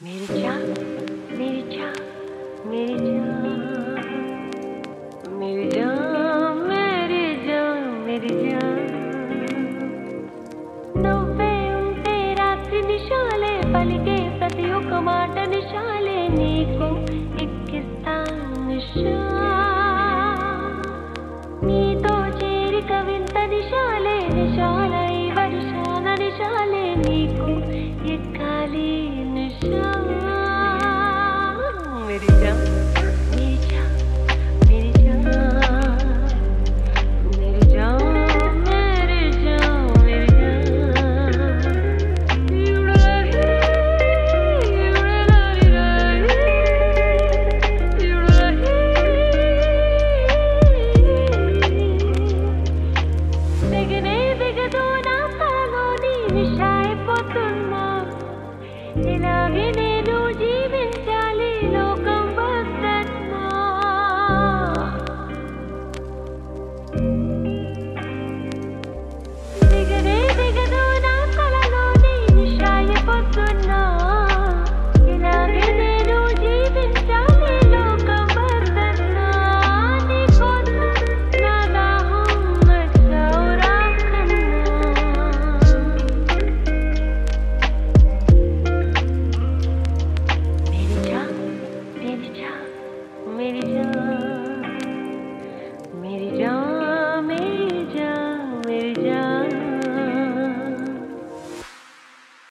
मेरी जान मेरी जान मेरी जान मेरी जान मेरी जान मेरी जान నువ్వే ఉంటే రాత్రి నిశాలే పలికే ప్రతి ఒక్క మాట నిశాలే నీకు